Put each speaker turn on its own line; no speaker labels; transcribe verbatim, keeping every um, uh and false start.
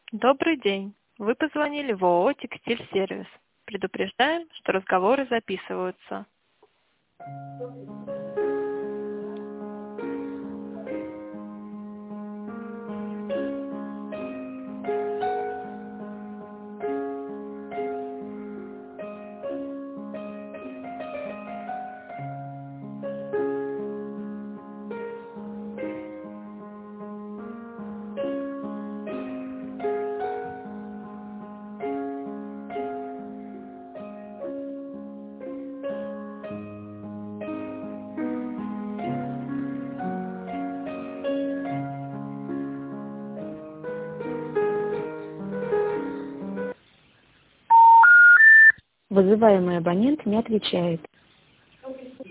Добрый день. Вы позвонили в ООО «Текстиль-сервис». Предупреждаем, что разговоры записываются.
Вызываемый абонент не отвечает.